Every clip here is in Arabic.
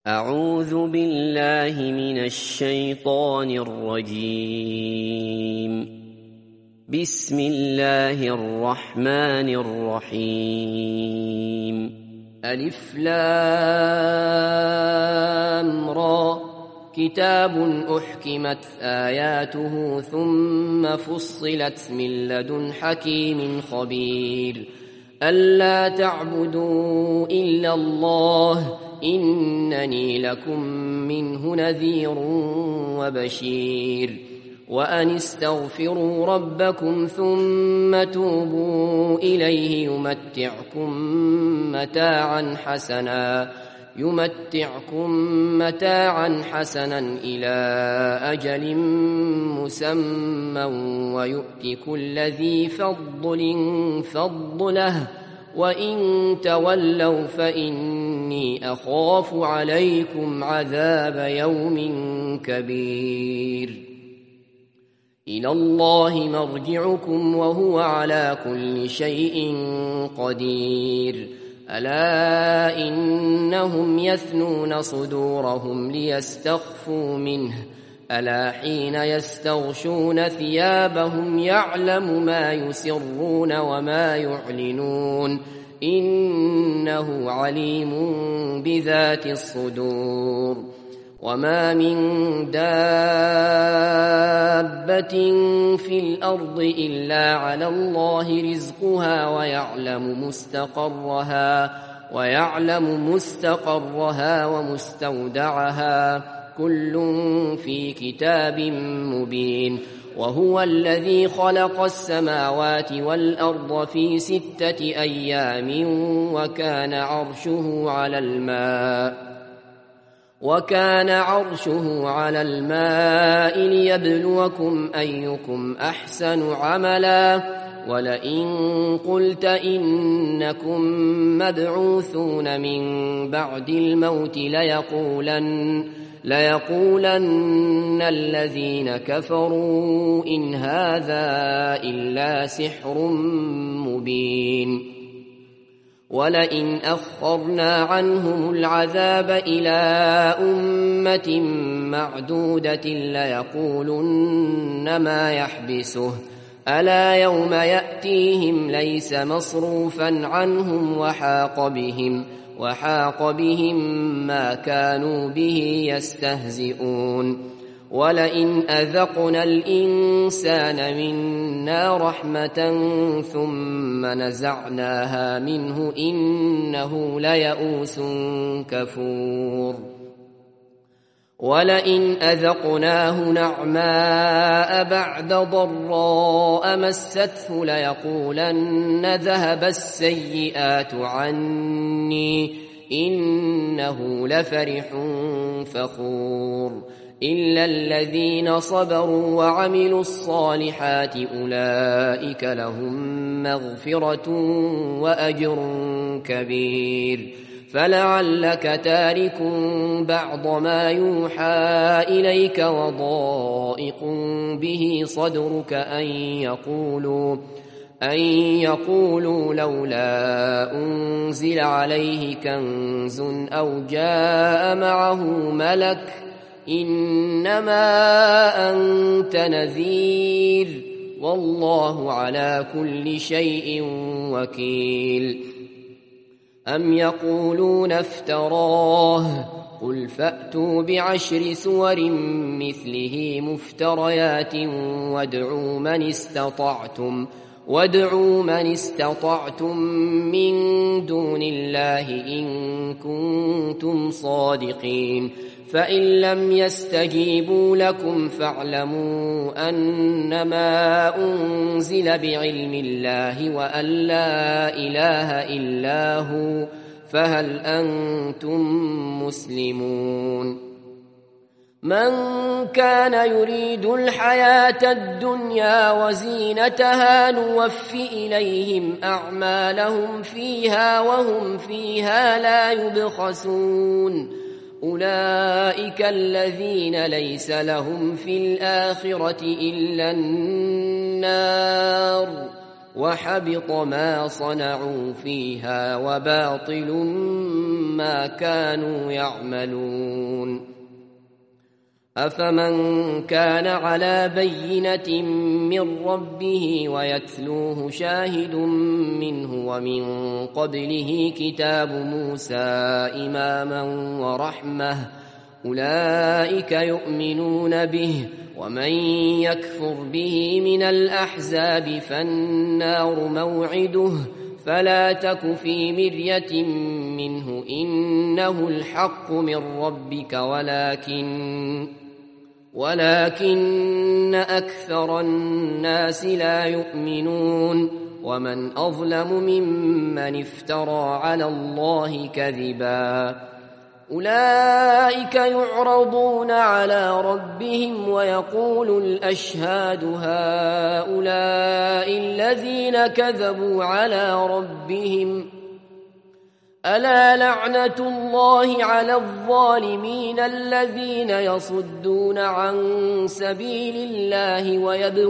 أعوذ بالله من الشيطان الرجيم. بسم الله الرحمن الرحيم. ألف لام را كتاب أحكمت آياته ثم فصلت من لدن حكيم خبير ألا تعبدوا إلا الله إنني لكم منه نذير وبشير وأن استغفروا ربكم ثم توبوا إليه يمتعكم متاعا حسنا إلى أجل مسمى ويؤت كل ذي فضل فضله وإن تولوا فإني أخاف عليكم عذاب يوم كبير. إلى الله مرجعكم وهو على كل شيء قدير. ألا إنهم يثنون صدورهم ليستخفوا منه ألا حين يستغشون ثيابهم يعلم ما يسرون وما يعلنون إنه عليم بذات الصدور. وما من دابة في الأرض إلا على الله رزقها ويعلم مستقرها ومستودعها كل في كتاب مبين. وهو الذي خلق السماوات والأرض في 6 أيام وكان عرشه على الماء ليبلوكم أيكم أحسن عملا. ولئن قلت إنكم مبعوثون من بعد الموت ليقولن الذين كفروا إن هذا إلا سحر مبين. ولئن أخرنا عنهم العذاب إلى أمة معدودة ليقولن ما يحبسه ألا يوم يأتيهم ليس مصروفا عنهم وحاق بهم ما كانوا به يستهزئون. ولئن أذقنا الإنسان منا رحمة ثم نزعناها منه إنه ليئوس كفور. ولئن أذقناه نعماء بعد ضراء مسته ليقولن ذهب السيئات عني إنه لفرح فخور. إلا الذين صبروا وعملوا الصالحات أولئك لهم مغفرة وأجر كبير. فلعلك تارك بعض ما يوحى إليك وضائق به صدرك أن يقولوا لولا أنزل عليه كنز أو جاء معه ملك إنما أنت نذير والله على كل شيء وكيل. أم يقولون افتراه قل فأتوا ب10 سور مثله مفتريات وادعوا من استطعتم من دون الله إن كنتم صادقين. فإن لم يستجيبوا لكم فاعلموا أنما أنزل بعلم الله وأن لا إله إلا هو فهل أنتم مسلمون. من كان يريد الحياة الدنيا وزينتها نوف إليهم أعمالهم فيها وهم فيها لا يبخسون. أولئك الذين ليس لهم في الآخرة إلا النار وحبط ما صنعوا فيها وباطل ما كانوا يعملون أفمن كان على بينة من ربه ويتلوه شاهد منه ومن قبله كتاب موسى إماما ورحمة أولئك يؤمنون به ومن يكفر به من الأحزاب فالنار موعده فلا تك في مرية منه إنه الحق من ربك ولكن أكثر الناس لا يؤمنون ومن أظلم ممن افترى على الله كذبا أولئك يعرضون على ربهم ويقول الأشهاد هؤلاء الذين كذبوا على ربهم ألا لعنة الله على الظالمين الذين يصدون عن سبيل الله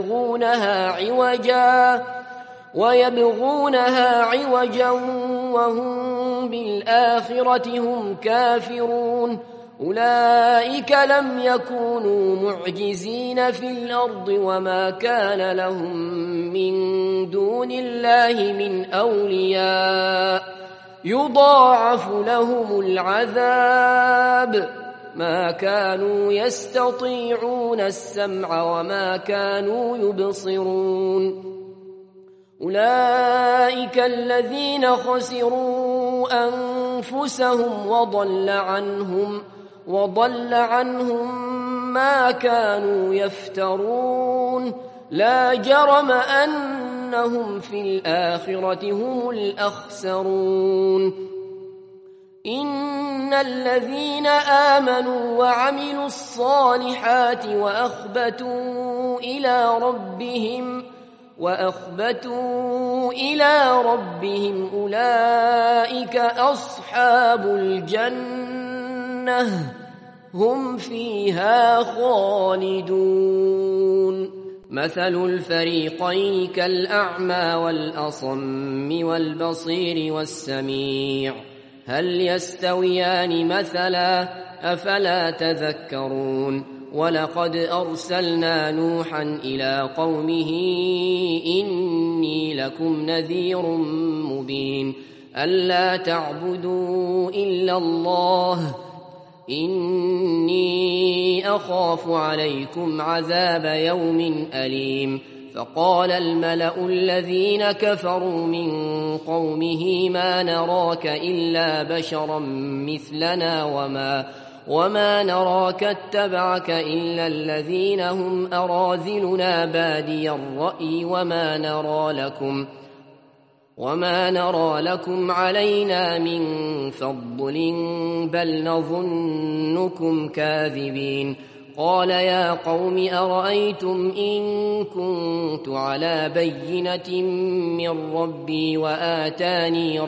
ويبغونها عوجا وهم بالآخرة هم كافرون أولئك لم يكونوا معجزين في الأرض وما كان لهم من دون الله من أولياء يضاعف لهم العذاب ما كانوا يستطيعون السمع وما كانوا يبصرون أولئك الذين خسروا أنفسهم وضل عنهم ما كانوا يفترون لا جرم أنهم في الآخرة هم الأخسرون إن الذين آمنوا وعملوا الصالحات وأخبتوا إلى ربهم أولئك أصحاب الجنة هم فيها خالدون مثل الفريقين كالأعمى والأصم والبصير والسميع هل يستويان مثلا أفلا تذكرون ولقد أرسلنا نوحا إلى قومه إني لكم نذير مبين ألا تعبدوا إلا الله إني أخاف عليكم عذاب يوم أليم فقال الملأ الذين كفروا من قومه ما نراك إلا بشرا مثلنا وما نراك اتبعك إلا الذين هم أراذلنا بادي الرأي وما نرى لكم علينا من فضل بل نظنكم كاذبين قال يا قوم أرأيتم إن كنت على بينة من ربي وآتاني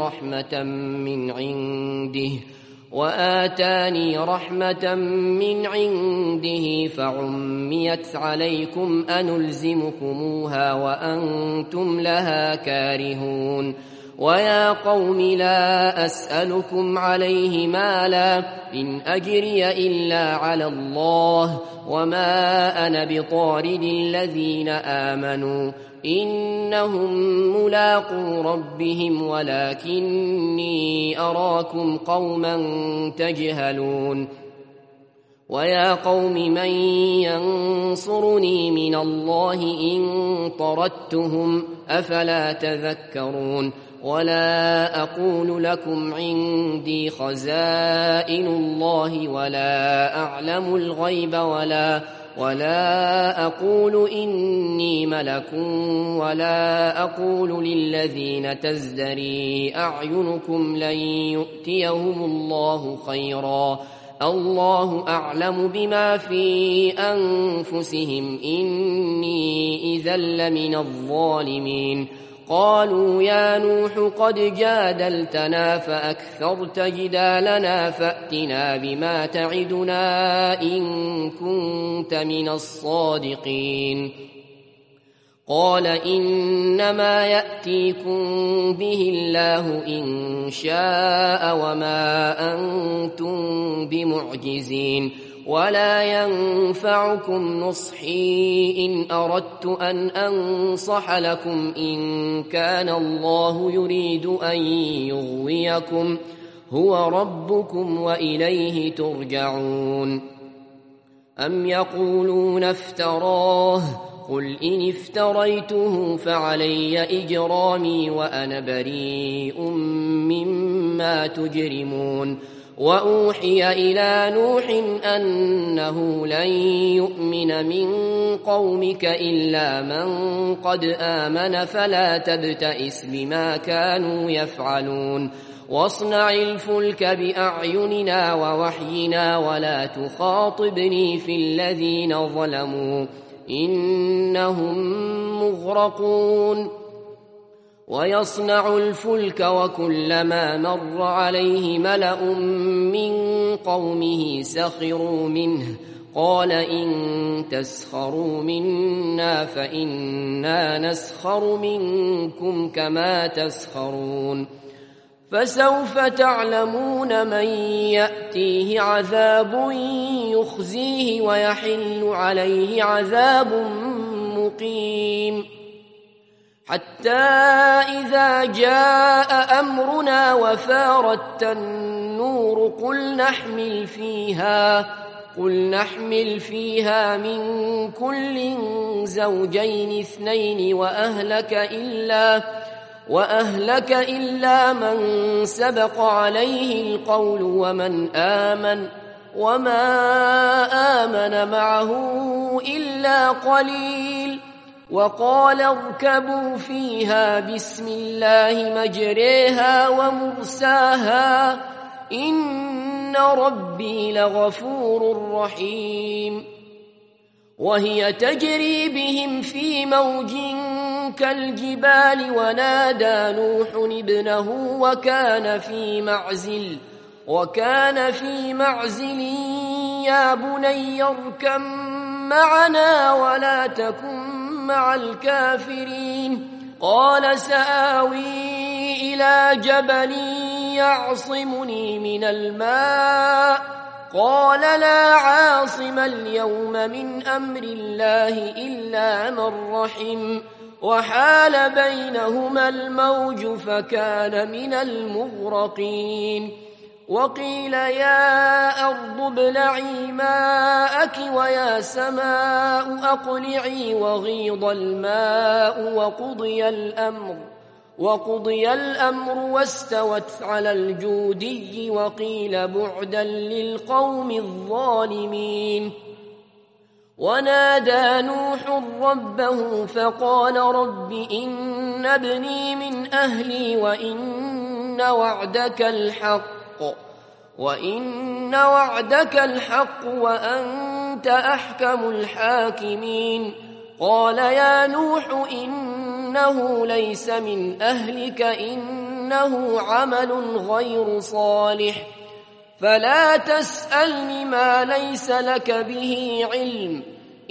رحمة من عنده فعميت عليكم أنلزمكموها وأنتم لها كارهون ويا قوم لا أسألكم عليه مالا إن أجري إلا على الله وما أنا بطارد الذين آمنوا إنهم ملاقو ربهم ولكني أراكم قوما تجهلون ويا قوم من ينصرني من الله إن طردتهم أفلا تذكرون ولا أقول لكم عندي خزائن الله ولا أعلم الغيب ولا أقول إني ملك ولا أقول للذين تزدري أعينكم لن يؤتيهم الله خيرا الله أعلم بما في أنفسهم إني إذا لمن الظالمين قالوا يا نوح قد جادلتنا فأكثرت جدالنا فأتنا بما تعدنا إن كنت من الصادقين قال إنما يأتيكم به الله إن شاء وما أنتم بمعجزين ولا ينفعكم نصحي إن أردت أن أنصح لكم إن كان الله يريد أن يغويكم هو ربكم وإليه ترجعون. أم يقولون افتراه قل إن افتريته فعلي إجرامي وأنا بريء مما تجرمون. وأوحي إلى نوح أنه لن يؤمن من قومك إلا من قد آمن فلا تبتئس بما كانوا يفعلون واصنع الفلك بأعيننا ووحينا ولا تخاطبني في الذين ظلموا إنهم مغرقون. ويصنع الفلك وكلما مر عليه ملأ من قومه سخروا منه قال إن تسخروا منا فإنا نسخر منكم كما تسخرون. فسوف تعلمون من يأتيه عذاب يخزيه ويحل عليه عذاب مقيم. حتى إذا جاء أمرنا وفارت النور قل نحمل فيها من كل زوجين اثنين وأهلك إلا من سبق عليه القول ومن آمن وما آمن معه إلا قليل. وقال اركبوا فيها بسم الله مجريها ومرساها إن ربي لغفور رحيم. وهي تجري بهم في موج كالجبال ونادى نوح ابنه وكان في معزل يا بني اركب معنا ولا تكن مع الكافرين. قال سآوي إلى جبل يعصمني من الماء قال لا عاصم اليوم من أمر الله إلا من رحم وحال بينهما الموج فكان من المغرقين. وقيل يا أرض ابلعي ماءك ويا سماء أقلعي وغيض الماء وقضي الأمر واستوت على الجودي وقيل بعدا للقوم الظالمين. ونادى نوح ربه فقال رب إن ابني من أهلي وإن وعدك الحق وأنت أحكم الحاكمين. قال يا نوح إنه ليس من أهلك إنه عمل غير صالح فلا تسألني ما ليس لك به علم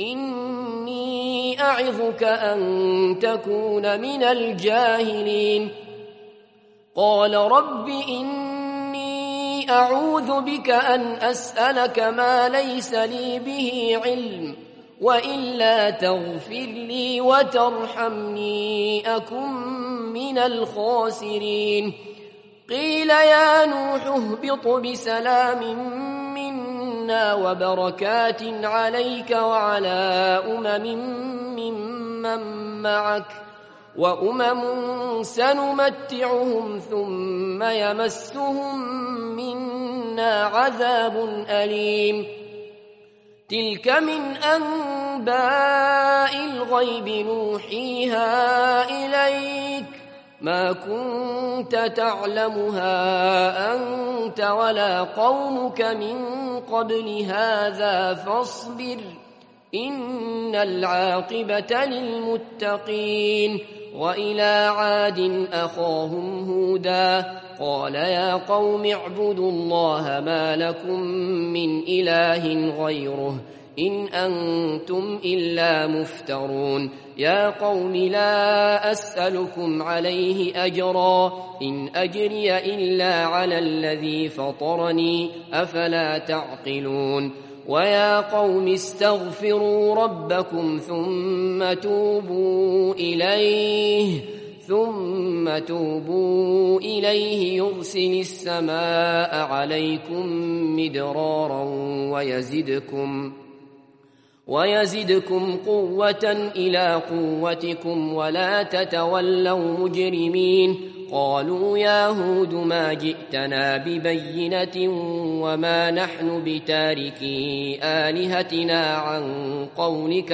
إني أعظك أن تكون من الجاهلين. قال رب إني أعوذ بك أن أسألك ما ليس لي به علم وإلا تغفر لي وترحمني أكن من الخاسرين. قيل يا نوح اهبط بسلام منا وبركات عليك وعلى ممن معك وأمم سنمتعهم ثم يمسهم منا عذاب أليم. تلك من أنباء الغيب نوحيها إليك ما كنت تعلمها أنت ولا قومك من قبل هذا فاصبر إن العاقبة للمتقين. وإلى عاد أخاهم هودا قال يا قوم اعبدوا الله ما لكم من إله غيره إن أنتم إلا مفترون يا قوم لا أسألكم عليه أجرا إن أجري إلا على الذي فطرني أفلا تعقلون ويا قوم استغفروا ربكم ثم توبوا إليه يرسل السماء عليكم مدرارا ويزدكم قوة إلى قوتكم ولا تتولوا مجرمين قالوا يا هود ما جئتنا ببينة وما نحن بتاركي آلهتنا عن قولك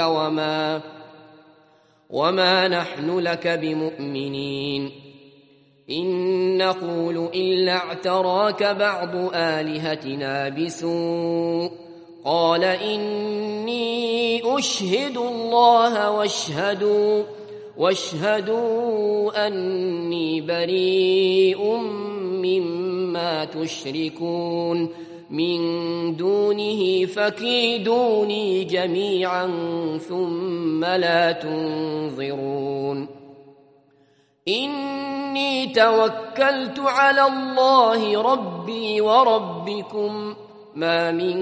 وما نحن لك بمؤمنين إن نقول إلا اعتراك بعض آلهتنا بسوء قال إني أشهد الله واشهدوا أني بريء مما تشركون من دونه فكيدوني جميعا ثم لا تنظرون إني توكلت على الله ربي وربكم ما من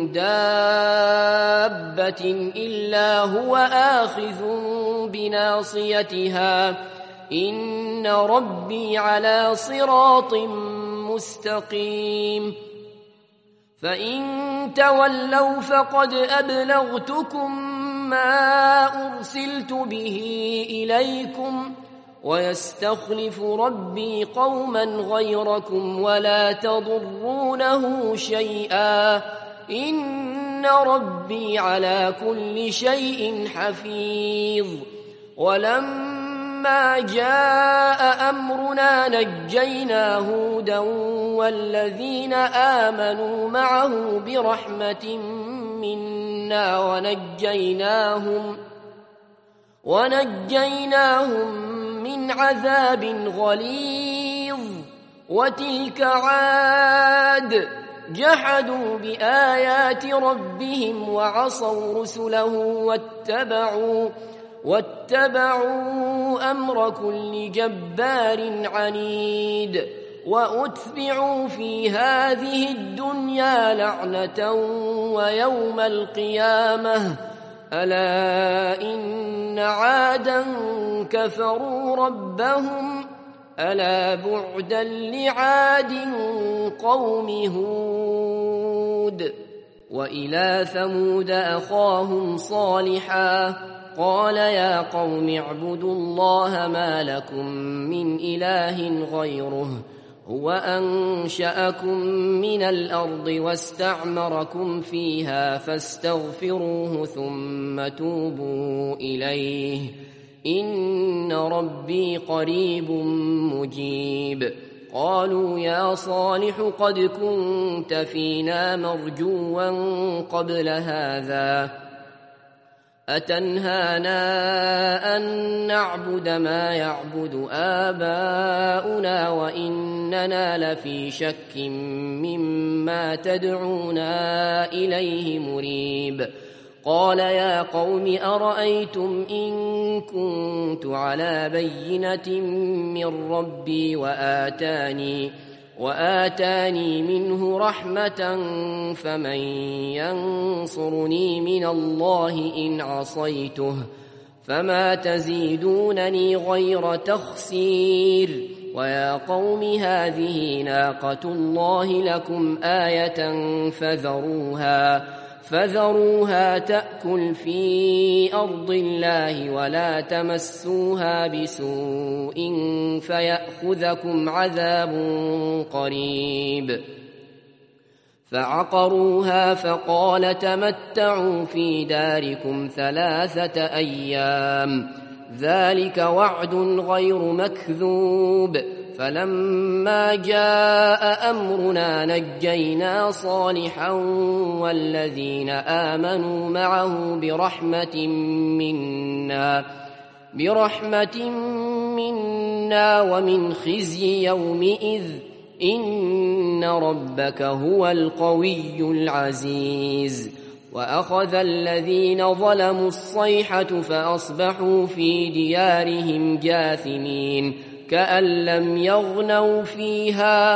دابة إلا هو آخذ بناصيتها إن ربي على صراط مستقيم فإن تولوا فقد أبلغتكم ما أرسلت به إليكم ويستخلف ربي قوما غيركم ولا تضرونه شيئا إن ربي على كل شيء حفيظ ولما جاء أمرنا نجينا هودا والذين آمنوا معه برحمة منا ونجيناهم من عذاب غليظ وتلك عاد جحدوا بآيات ربهم وعصوا رسله واتبعوا أمر كل جبار عنيد وأتبعوا في هذه الدنيا لعنة ويوم القيامة ألا إن عادا كفروا ربهم ألا بعدا لعاد قوم هود وإلى ثمود أخاهم صالحا قال يا قوم اعبدوا الله ما لكم من إله غيره هو أنشأكم من الأرض واستعمركم فيها فاستغفروه ثم توبوا إليه إن ربي قريب مجيب قالوا يا صالح قد كنت فينا مرجوا قبل هذا أتنهانا أن نعبد ما يعبد آباؤنا وإننا لفي شك مما تدعونا إليه مريب قال يا قوم أرأيتم إن كنت على بينة من ربي وآتاني منه رحمة فمن ينصرني من الله إن عصيته فما تزيدونني غير تخسير ويا قوم هذه ناقة الله لكم آية فذروها تأكل في أرض الله ولا تمسوها بسوء فيأخذكم عذاب قريب فعقروها فقال تمتعوا في داركم 3 أيام ذلك وعد غير مكذوب فلما جاء أمرنا نجينا صالحا والذين آمنوا معه برحمة منا ومن خزي يومئذ إن ربك هو القوي العزيز وأخذ الذين ظلموا الصيحة فأصبحوا في ديارهم جاثمين كأن لم يغنوا فيها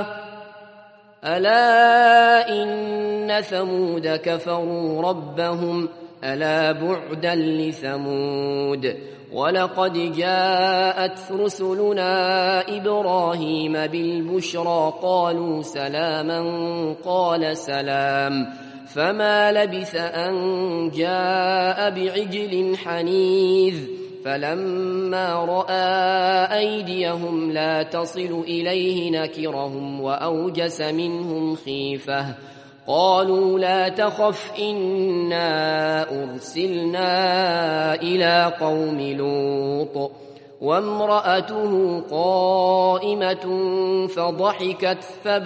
ألا إن ثمود كفروا ربهم ألا بعدا لثمود ولقد جاءت رسلنا إبراهيم بالبشرى قالوا سلاما قال سلام فما لبث أن جاء بعجل حنيذ فلما رأى أيديهم لا تصل إليه نكرهم وأوجس منهم خيفة قالوا لا تخف إنا أرسلنا إلى قوم لوط وامرأته قائمة فضحكت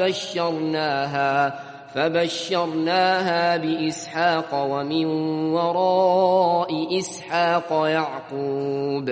فبشرناها بإسحاق ومن وراء إسحاق يعقوب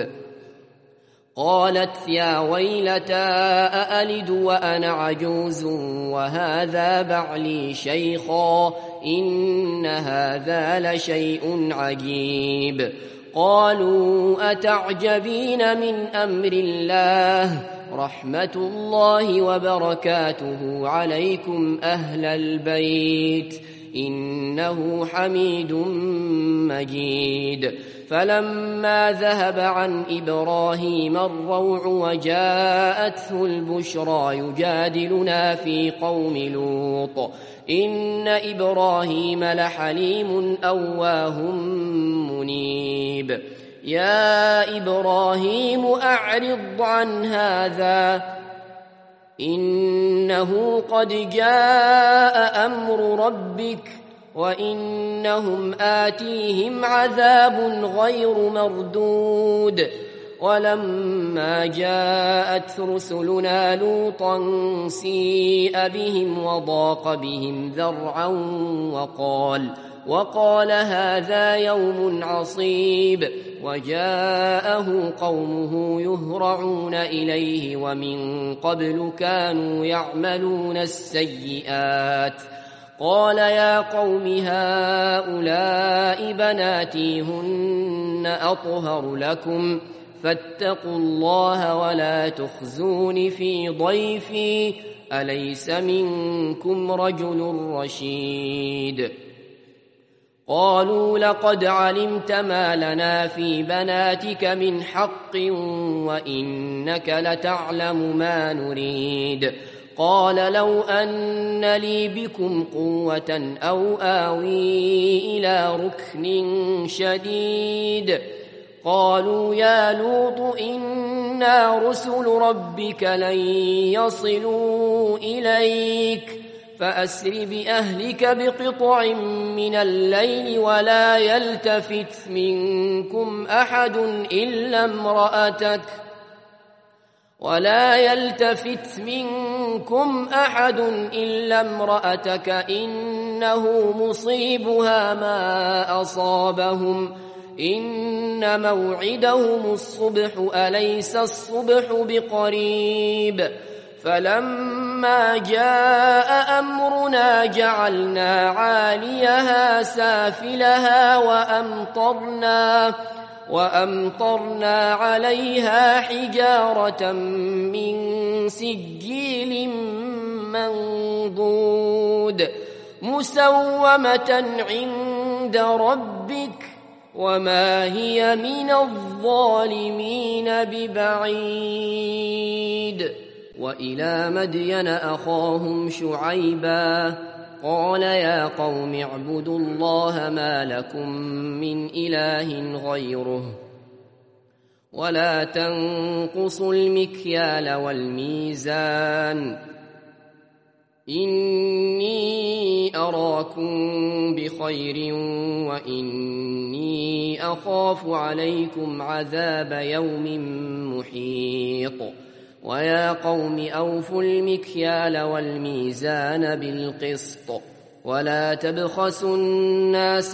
قالت يا ويلتى أألد وأنا عجوز وهذا بعلي شيخا إن هذا لشيء عجيب قالوا أتعجبين من أمر الله رحمة الله وبركاته عليكم أهل البيت إنه حميد مجيد فلما ذهب عن إبراهيم الروع وجاءته البشرى يجادلنا في قوم لوط إن إبراهيم لحليم أواه منيب يا إبراهيم أعرض عن هذا إنه قد جاء أمر ربك وإنهم آتيهم عذاب غير مردود ولما جاءت رسلنا لوطا سيء بهم وضاق بهم ذرعا وقال هذا يوم عصيب وجاءه قومه يهرعون إليه ومن قبل كانوا يعملون السيئات قال يا قوم هؤلاء بناتي هن أطهر لكم فاتقوا الله ولا تخزون في ضيفي أليس منكم رجل رشيد قالوا لقد علمت ما لنا في بناتك من حق وإنك لتعلم ما نريد قال لو أن لي بكم قوة أو آوي إلى ركن شديد قالوا يا لوط إنا رسل ربك لن يصلوا إليك فأسر بأهلك بقطع من الليل ولا يلتفت منكم أحد إلا امرأتك إنه مصيبها ما أصابهم إن موعدهم الصبح أليس الصبح بقريب فلما جاء أمرنا جعلنا عاليها سافلها وأمطرنا عليها حجارة من سجيل منضود مسومة عند ربك وما هي من الظالمين ببعيد وإلى مدين أخاهم شعيبا قال يا قوم اعبدوا الله ما لكم من إله غيره ولا تنقصوا المكيال والميزان إني أراكم بخير وإني أخاف عليكم عذاب يوم محيط ويا قوم أوفوا المكيال والميزان بالقسط ولا تبخسوا الناس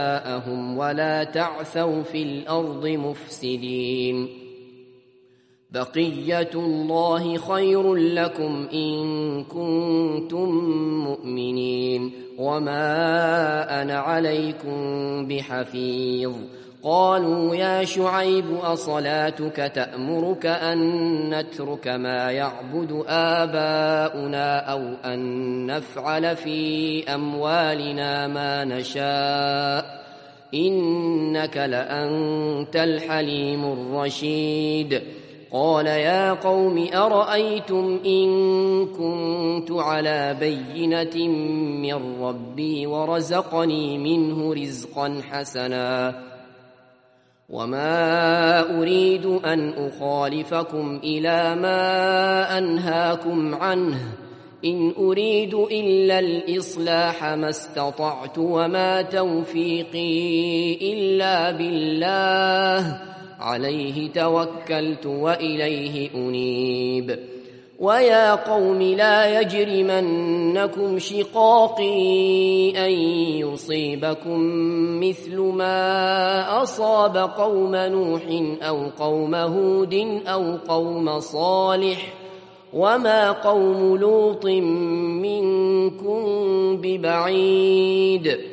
أشياءهم ولا تعثوا في الأرض مفسدين بقية الله خير لكم إن كنتم مؤمنين وما أنا عليكم بحفيظ قالوا يا شعيب أصلاتك تأمرك أن نترك ما يعبد آباؤنا أو أن نفعل في أموالنا ما نشاء إنك لأنت الحليم الرشيد قال يا قوم أرأيتم إن كنت على بينة من ربي ورزقني منه رزقا حسنا وما أريد أن أخالفكم إلى ما أنهاكم عنه إن أريد إلا الإصلاح ما استطعت وما توفيقي إلا بالله عليه توكلت وإليه أنيب ويا قوم لا يجرمنكم شقاقي أن يصيبكم مثل ما أصاب قوم نوح أو قوم هود أو قوم صالح وما قوم لوط منكم ببعيد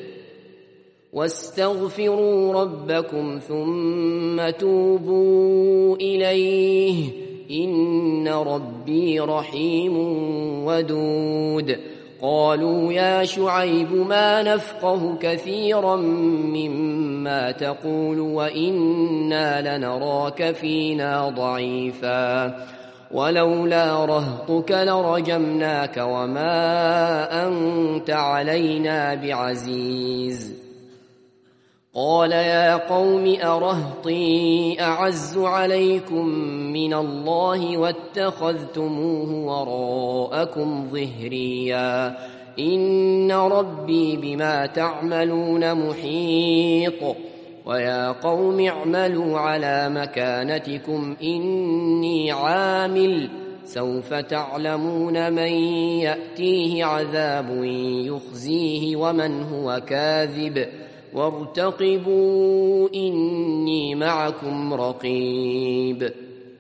واستغفروا ربكم ثم توبوا إليه إن ربي رحيم ودود قالوا يا شعيب ما نفقه كثيرا مما تقول وإنا لنراك فينا ضعيفا ولولا رهطك لرجمناك وما أنت علينا بعزيز قال يا قوم أرهطي أعز عليكم من الله واتخذتموه وراءكم ظهريا إن ربي بما تعملون محيط ويا قوم اعملوا على مكانتكم إني عامل سوف تعلمون من يأتيه عذاب يخزيه ومن هو كاذب وارتقبوا إني معكم رقيب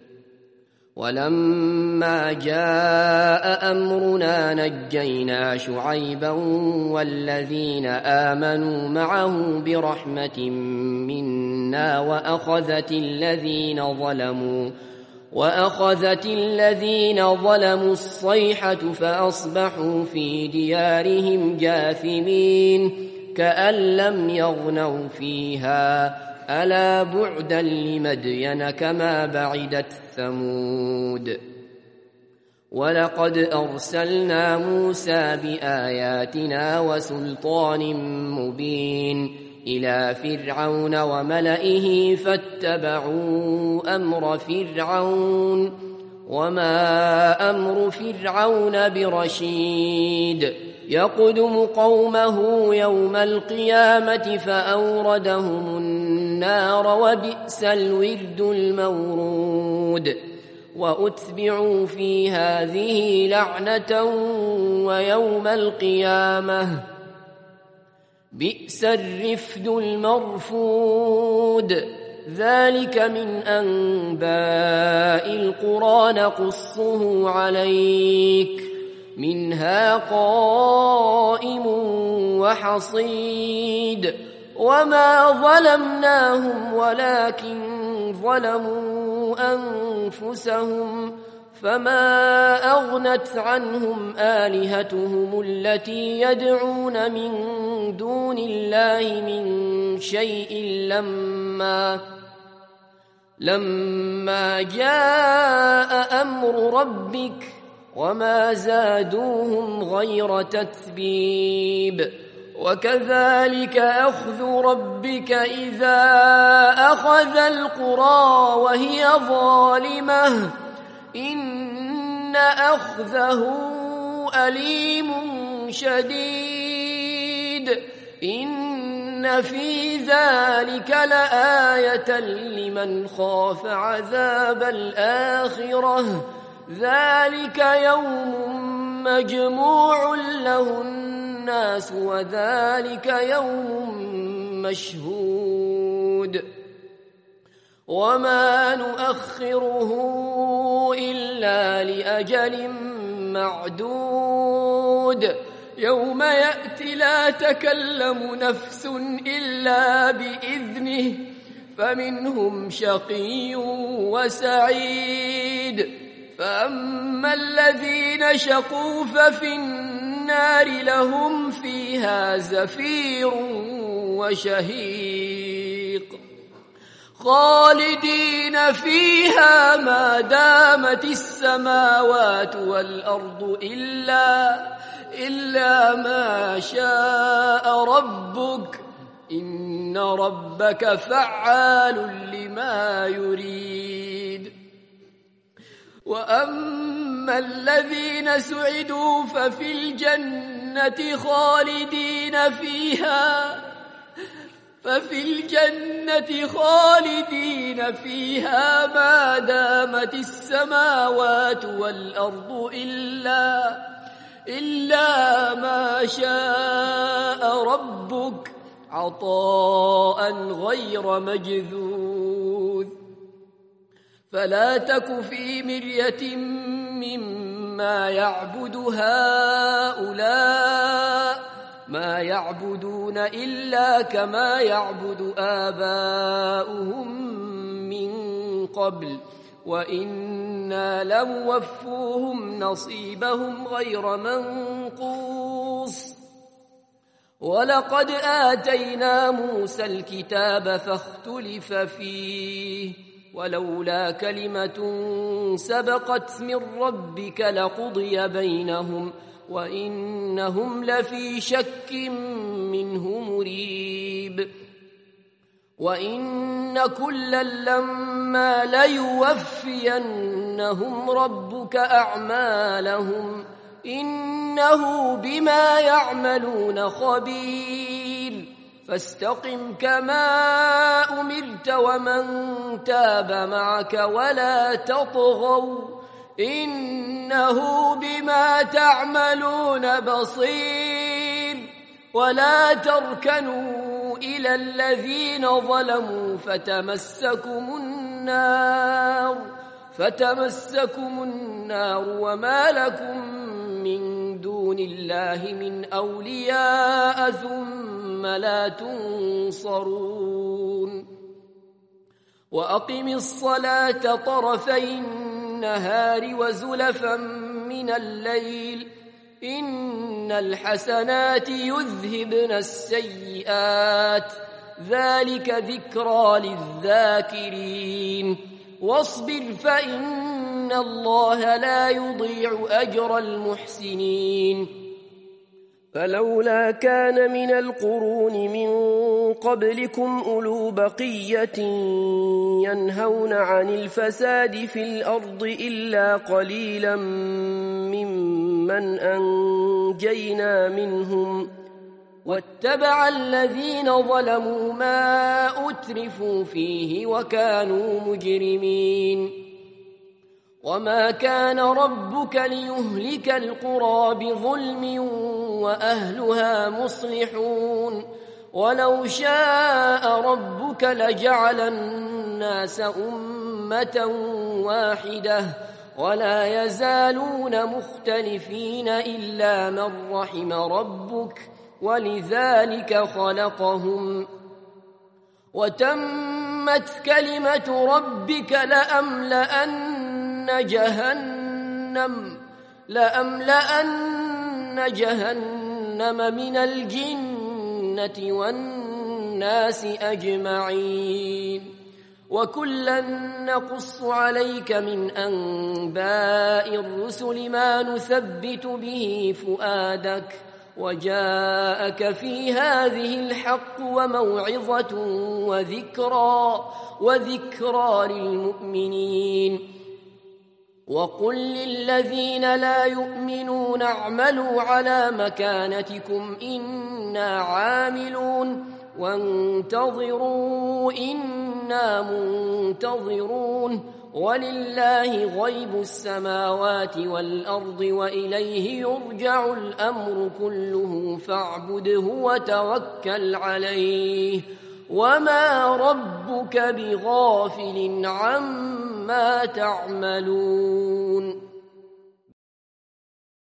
ولما جاء أمرنا نجينا شعيبا والذين آمنوا معه برحمة منا وأخذت الذين ظلموا الصيحة فأصبحوا في ديارهم جاثمين كأن لم يغنوا فيها ألا بعدا لمدين كما بعدت ثمود ولقد أرسلنا موسى بآياتنا وسلطان مبين إلى فرعون وملئه فاتبعوا أمر فرعون وما أمر فرعون برشيد يقدم قومه يوم القيامة فأوردهم النار وبئس الورد المورود وأتبعوا في هذه لعنة ويوم القيامة بئس الرفد المرفود ذلك من أنباء القرى نقصه عليك منها قائم وحصيد وما ظلمناهم ولكن ظلموا أنفسهم فما أغنت عنهم آلهتهم التي يدعون من دون الله من شيء لما جاء أمر ربك وما زادوهم غير تتبيب وكذلك أخذ ربك إذا أخذ القرى وهي ظالمة إن أخذه أليم شديد إن في ذلك لآية لمن خاف عذاب الآخرة ذلك يوم مجموع له الناس وذلك يوم مشهود وما نؤخره إلا لأجل معدود يوم يأتي لا تكلم نفس إلا بإذنه فمنهم شقي وسعيد فأما الذين شقوا ففي النار لهم فيها زفير وشهيق خالدين فيها ما دامت السماوات والأرض إلا ما شاء ربك إن ربك فعال لما يريد وأما الذين سعدوا ففي الجنة خالدين فيها ما دامت السماوات والأرض إلا ما شاء ربك عطاء غير مجذوذ فلا تك في مرية مما يعبد هؤلاء ما يعبدون إلا كما يعبد آباؤهم من قبل وإنا لموفوهم نصيبهم غير منقوص ولقد آتينا موسى الكتاب فاختلف فيه ولولا كلمة سبقت من ربك لقضي بينهم وإنهم لفي شك منه مريب وإن كلا لما ليوفينهم ربك أعمالهم إنه بما يعملون خبير فاستقم كما أمرت ومن تاب معك ولا تطغوا إنه بما تعملون بصير ولا تركنوا إلى الذين ظلموا فتمسكم النار وما لكم من دون الله من أولياء ثم لا تنصرون وأقم الصلاة طرفي النهار وزلفا من الليل إن الحسنات يذهبن السيئات ذلك ذكرى للذاكرين واصبر فإن الله لا يضيع أجر المحسنين فلولا كان من القرون من قبلكم أولو بقية ينهون عن الفساد في الأرض إلا قليلا ممن أنجينا منهم واتبع الذين ظلموا ما أترفوا فيه وكانوا مجرمين وما كان ربك ليهلك القرى بظلم وأهلها مصلحون ولو شاء ربك لجعل الناس أمة واحدة ولا يزالون مختلفين إلا من رحم ربك ولذلك خلقهم وتمت كلمة ربك لأملأن جهنم من الجنة والناس أجمعين وكلا نقص عليك من أنباء الرسل ما نثبت به فؤادك وجاءك في هذه الحق وموعظة وذكرى للمؤمنين وقل للذين لا يؤمنون اعملوا على مكانتكم إنا عاملون وانتظروا إنا منتظرون ولله غيب السماوات والأرض وإليه يرجع الأمر كله فاعبده وتوكل عليه وما ربك بغافل عما تعملون